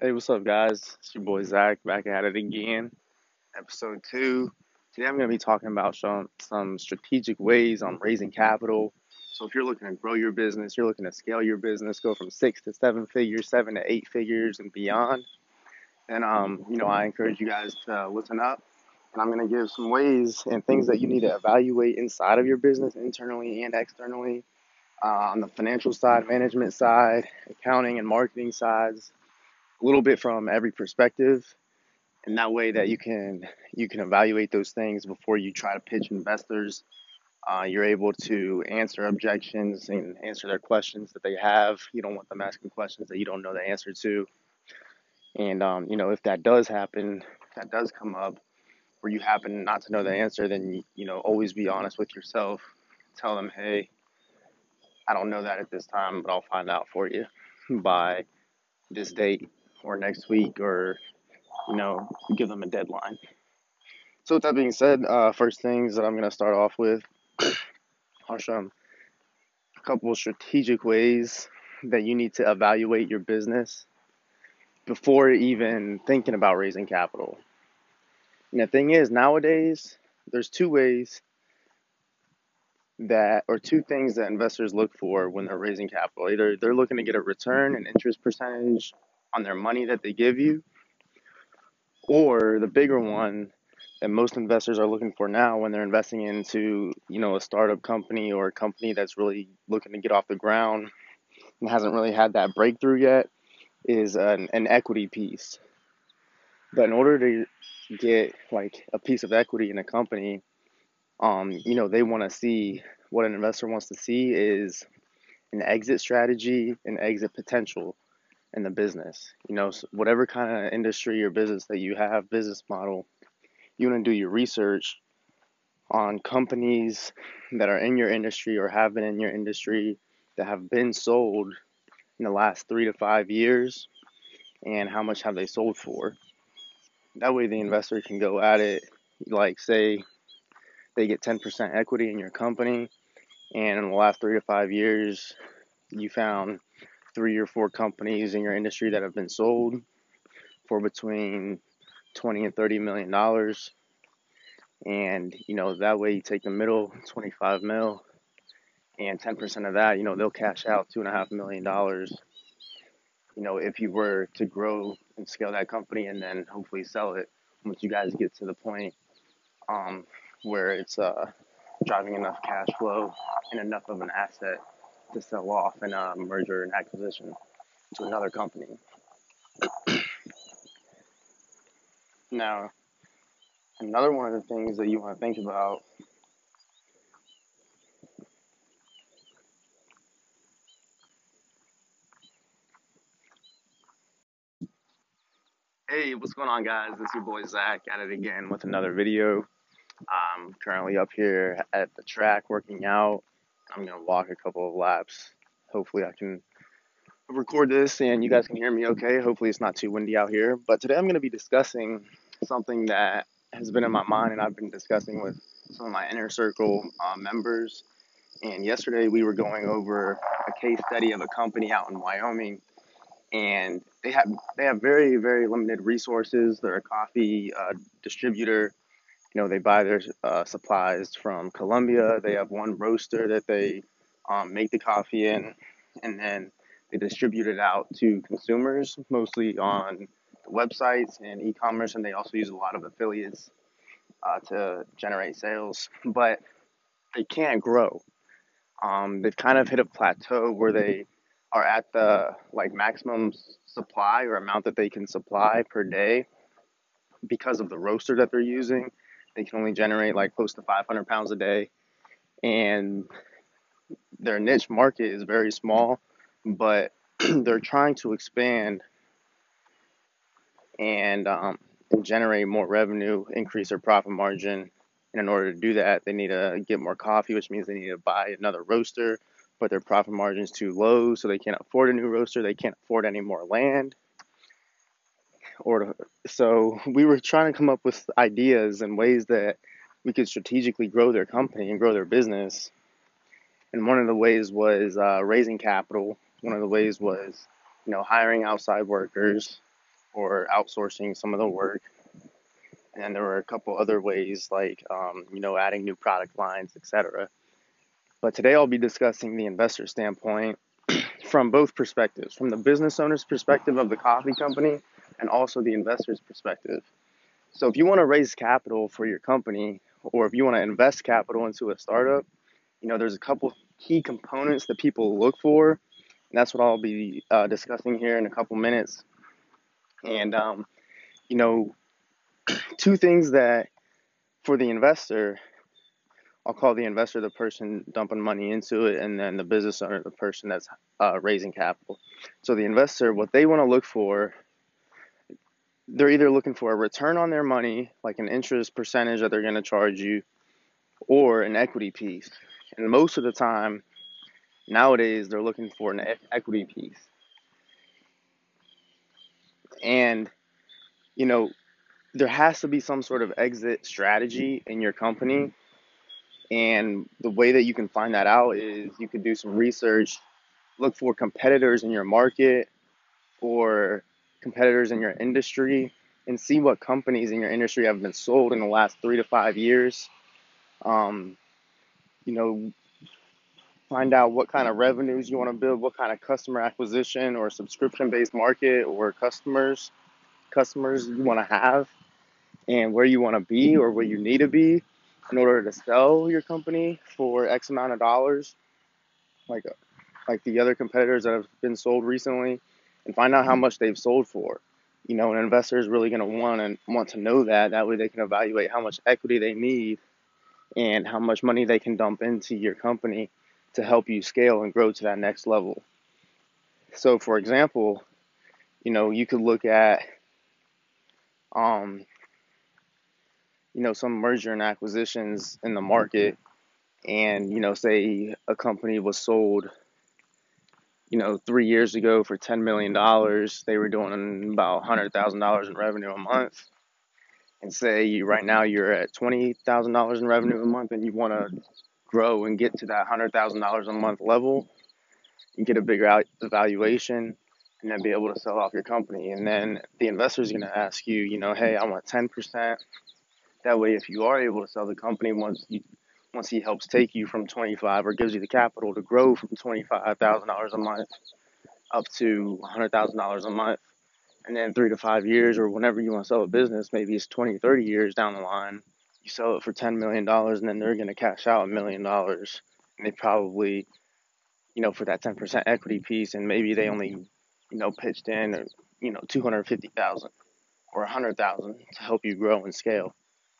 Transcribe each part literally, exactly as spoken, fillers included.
Hey, what's up, guys? It's your boy Zach back at it again. Episode two. Today I'm going to be talking about some, some strategic ways on raising capital. So, if you're looking to grow your business, you're looking to scale your business, go from six to seven figures, seven to eight figures, and beyond, then, um, you know, I encourage you guys to listen up. And I'm going to give some ways and things that you need to evaluate inside of your business, internally and externally, uh, on the financial side, management side, accounting and marketing sides, a little bit from every perspective, and that way that you can you can evaluate those things before you try to pitch investors. Uh, you're able to answer objections and answer their questions that they have. You don't want them asking questions that you don't know the answer to. And um, you know, if that does happen, if that does come up, where you happen not to know the answer, then you, you know always be honest with yourself. Tell them, hey, I don't know that at this time, but I'll find out for you by this date or next week, or you know, give them a deadline. So with that being said, uh, first things that I'm going to start off with are some a couple of strategic ways that you need to evaluate your business before even thinking about raising capital. And the thing is, nowadays, there's two ways that, or two things that investors look for when they're raising capital. Either they're looking to get a return, an interest percentage on their money that they give you, or the bigger one that most investors are looking for now when they're investing into, you know, a startup company or a company that's really looking to get off the ground and hasn't really had that breakthrough yet, is an, an equity piece. But in order to get like a piece of equity in a company, um, you know, they want to see, what an investor wants to see is an exit strategy, an exit potential in the business. You know, so whatever kind of industry or business that you have, business model, you want to do your research on companies that are in your industry or have been in your industry that have been sold in the last three to five years, and how much have they sold for. That way the investor can go at it, like, say they get ten percent equity in your company, and in the last three to five years you found three or four companies in your industry that have been sold for between twenty and thirty million dollars. And you know, that way you take the middle twenty-five mil, and ten percent of that, you know, they'll cash out two and a half million dollars. You know, if you were to grow and scale that company and then hopefully sell it once you guys get to the point um, where it's uh, driving enough cash flow and enough of an asset to sell off in a merger and acquisition to another company. Now, another one of the things that you want to think about. Hey, what's going on, guys? This is your boy Zach at it again with another video. I'm currently up here at the track working out. I'm gonna walk a couple of laps. Hopefully, I can record this and you guys can hear me okay. Hopefully, it's not too windy out here. But today, I'm gonna be discussing something that has been in my mind and I've been discussing with some of my inner circle uh, members. And yesterday, we were going over a case study of a company out in Wyoming, and they have they have very very limited resources. They're a coffee uh, distributor. You know, they buy their uh, supplies from Colombia. They have one roaster that they um, make the coffee in, and then they distribute it out to consumers, mostly on the websites and e-commerce, and they also use a lot of affiliates uh, to generate sales. But they can't grow. Um, they've kind of hit a plateau where they are at the like maximum supply or amount that they can supply per day because of the roaster that they're using. They can only generate like close to five hundred pounds a day, and their niche market is very small, but they're trying to expand and, um, and generate more revenue, increase their profit margin. And in order to do that, they need to get more coffee, which means they need to buy another roaster, but their profit margin is too low, so they can't afford a new roaster. They can't afford any more land. Or to, so we were trying to come up with ideas and ways that we could strategically grow their company and grow their business. And one of the ways was uh, raising capital. One of the ways was, you know, hiring outside workers. or outsourcing some of the work. And there were a couple other ways like, um, you know, adding new product lines, et cetera. But today I'll be discussing the investor standpoint from both perspectives, from the business owner's perspective of the coffee company and also the investor's perspective. So if you want to raise capital for your company, or if you want to invest capital into a startup, you know, there's a couple key components that people look for, and that's what I'll be uh, discussing here in a couple minutes. And, um, you know, two things that for the investor, I'll call the investor the person dumping money into it, and then the business owner the person that's uh, raising capital. So the investor, what they want to look for, they're either looking for a return on their money, like an interest percentage that they're going to charge you, or an equity piece. And most of the time, nowadays, they're looking for an e- equity piece. And, you know, there has to be some sort of exit strategy in your company. And the way that you can find that out is you could do some research, look for competitors in your market or competitors in your industry, and see what companies in your industry have been sold in the last three to five years. Um, you know, find out what kind of revenues you want to build, what kind of customer acquisition or subscription-based market or customers customers you want to have, and where you want to be or where you need to be in order to sell your company for X amount of dollars, like like the other competitors that have been sold recently, and find out how much they've sold for. You know, an investor is really going to want and want to know that. That way, they can evaluate how much equity they need and how much money they can dump into your company to help you scale and grow to that next level. So, for example, you know, you could look at, um, you know, some merger and acquisitions in the market, and you know, say a company was sold, you know, three years ago for ten million dollars. They were doing about one hundred thousand dollars in revenue a month. And say you, right now you're at twenty thousand dollars in revenue a month, and you want to grow and get to that one hundred thousand dollars a month level, you get a bigger valuation, and then be able to sell off your company. And then the investor is going to ask you, you know, hey, I want ten percent. That way, if you are able to sell the company once you once he helps take you from twenty-five or gives you the capital to grow from twenty-five thousand dollars a month up to one hundred thousand dollars a month, and then three to five years or whenever you want to sell a business, maybe it's twenty, thirty years down the line, you sell it for ten million dollars, and then they're going to cash out a million dollars. And they probably, you know, for that ten percent equity piece, and maybe they only, you know, pitched in, or, you know, two hundred fifty thousand or one hundred thousand to help you grow and scale.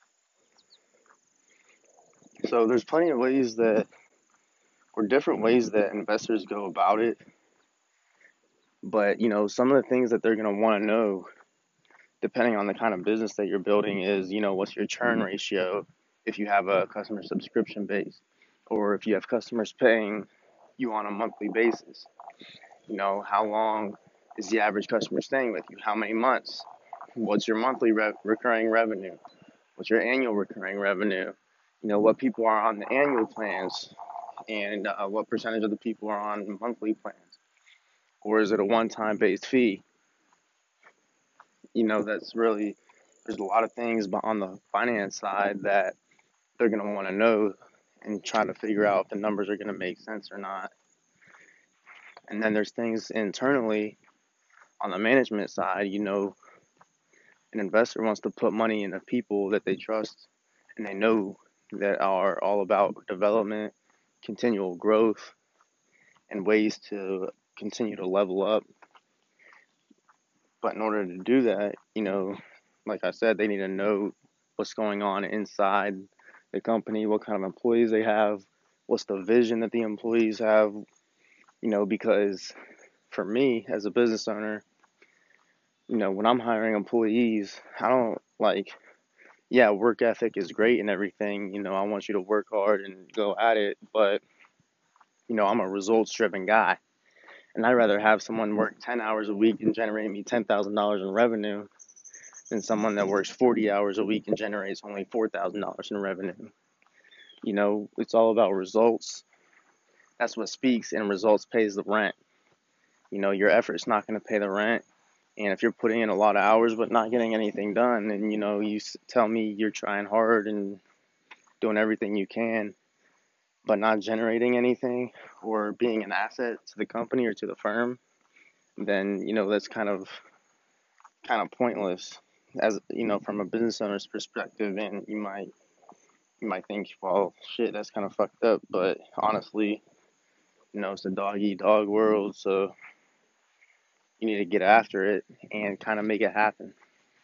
So there's plenty of ways that, or different ways that investors go about it. But, you know, some of the things that they're going to want to know, depending on the kind of business that you're building, is, you know, what's your churn ratio if you have a customer subscription base, or if you have customers paying you on a monthly basis. You know, how long is the average customer staying with you? How many months? What's your monthly re- recurring revenue? What's your annual recurring revenue? You know, what people are on the annual plans, and uh, what percentage of the people are on monthly plans? Or is it a one-time based fee? You know, that's really, there's a lot of things on the finance side that they're going to want to know and try to figure out if the numbers are going to make sense or not. And then there's things internally on the management side. You know, an investor wants to put money in the people that they trust and they know that are all about development, continual growth, and ways to continue to level up. But in order to do that, you know, like I said, they need to know what's going on inside the company, what kind of employees they have, what's the vision that the employees have, you know, because for me as a business owner, you know, when I'm hiring employees, I don't like, yeah, work ethic is great and everything, you know, I want you to work hard and go at it, but, you know, I'm a results driven guy. And I'd rather have someone work ten hours a week and generate me ten thousand dollars in revenue than someone that works forty hours a week and generates only four thousand dollars in revenue. You know, it's all about results. That's what speaks, and results pays the rent. You know, your effort's not going to pay the rent And if you're putting in a lot of hours but not getting anything done, and you know, you tell me you're trying hard and doing everything you can, but not generating anything or being an asset to the company or to the firm, then you know that's kind of kind of pointless, as you know, from a business owner's perspective. And you might you might think, well, shit, that's kind of fucked up. But honestly, you know, it's a dog eat dog world, so you need to get after it and kind of make it happen.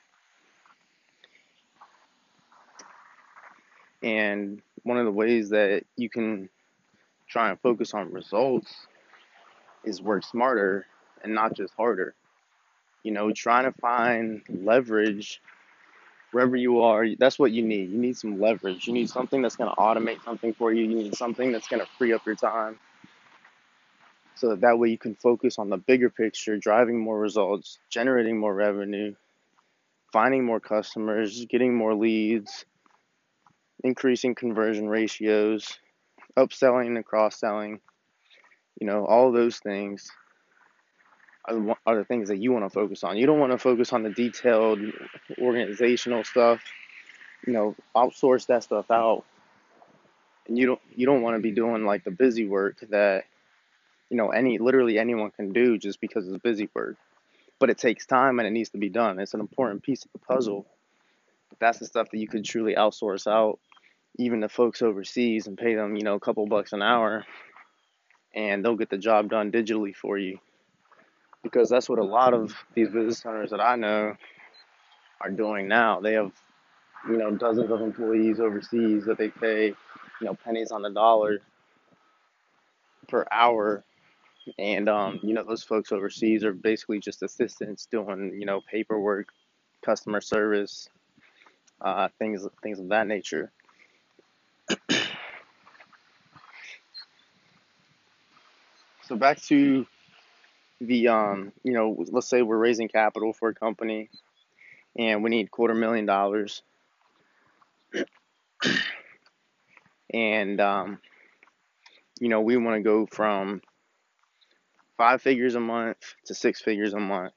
And one of the ways that you can try and focus on results is work smarter and not just harder. You know, trying to find leverage wherever you are. That's what you need. You need some leverage. You need something that's going to automate something for you. You need something that's going to free up your time so that that way you can focus on the bigger picture, driving more results, generating more revenue, finding more customers, getting more leads, increasing conversion ratios, upselling and cross-selling. You know, all those things are the, are the things that you want to focus on. You don't want to focus on the detailed organizational stuff. You know, outsource that stuff out. And you don't you don't want to be doing like the busy work that, you know, any literally anyone can do just because it's busy work. But it takes time and it needs to be done. It's an important piece of the puzzle. But that's the stuff that you could truly outsource out, even to folks overseas, and pay them, you know, a couple bucks an hour, and they'll get the job done digitally for you. Because that's what a lot of these business owners that I know are doing now. They have, you know, dozens of employees overseas that they pay, you know, pennies on the dollar per hour. And, um, you know, those folks overseas are basically just assistants doing, you know, paperwork, customer service, uh, things, things of that nature. So back to the, um, you know, let's say we're raising capital for a company and we need quarter million dollars. And, um, you know, we want to go from five figures a month to six figures a month.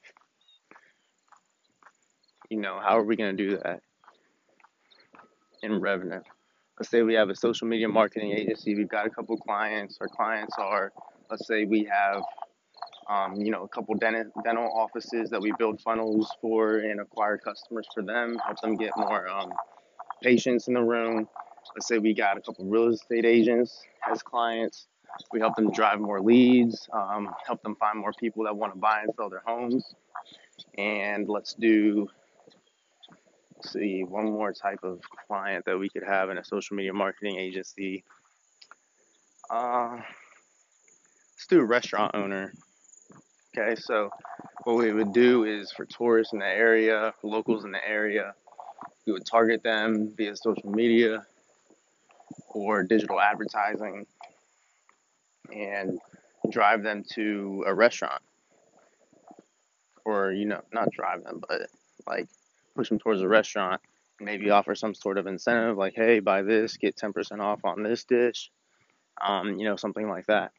You know, how are we going to do that in revenue? Let's say we have a social media marketing agency. We've got a couple clients. Our clients are, let's say we have, um, you know, a couple dental, dental offices that we build funnels for and acquire customers for them, help them get more um, patients in the room. Let's say we got a couple real estate agents as clients. We help them drive more leads, um, help them find more people that want to buy and sell their homes. And let's do, let's see, one more type of client that we could have in a social media marketing agency. Uh, let's do a restaurant owner. Okay, so what we would do is for tourists in the area, locals in the area, we would target them via social media or digital advertising and drive them to a restaurant. Or, you know, not drive them, but like push them towards a restaurant. Maybe offer some sort of incentive like, hey, buy this, get ten percent off on this dish, um, you know, something like that.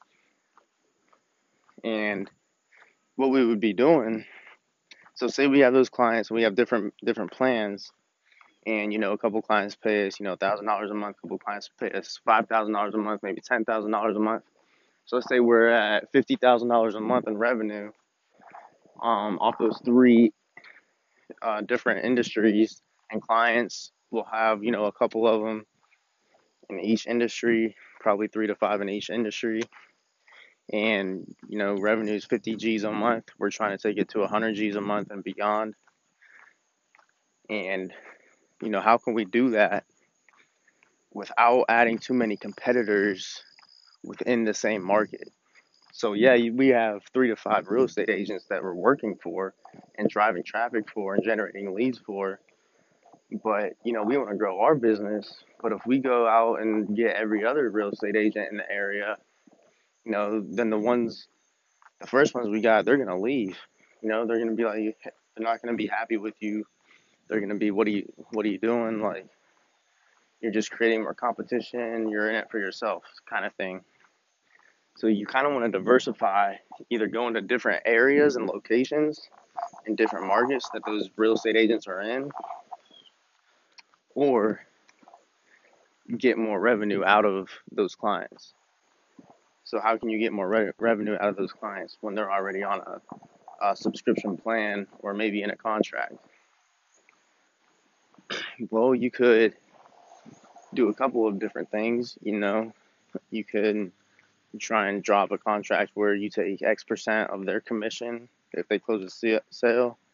And what we would be doing, so say we have those clients, we have different different plans, and you know, a couple clients pay us, you know, a thousand dollars a month, a couple clients pay us five thousand dollars a month, maybe ten thousand dollars a month. So let's say we're at fifty thousand dollars a month in revenue, um, off those three uh, different industries, and clients will have, you know, a couple of them in each industry, probably three to five in each industry. And, you know, revenue is fifty G's a month. We're trying to take it to one hundred G's a month and beyond. And, you know, how can we do that without adding too many competitors within the same market? So, yeah, we have three to five real estate agents that we're working for and driving traffic for and generating leads for. But, you know, we want to grow our business. But if we go out and get every other real estate agent in the area, you know, then the ones, the first ones we got, they're going to leave. You know, they're going to be like, they're not going to be happy with you. They're going to be, what are you, what are you doing? Like, you're just creating more competition. You're in it for yourself kind of thing. So you kind of want to diversify, either go into different areas and locations in different markets that those real estate agents are in, or get more revenue out of those clients. So how can you get more re- revenue out of those clients when they're already on a, a subscription plan or maybe in a contract? Well, you could do a couple of different things. You know, you could try and drop a contract where you take X percent of their commission if they close a sale,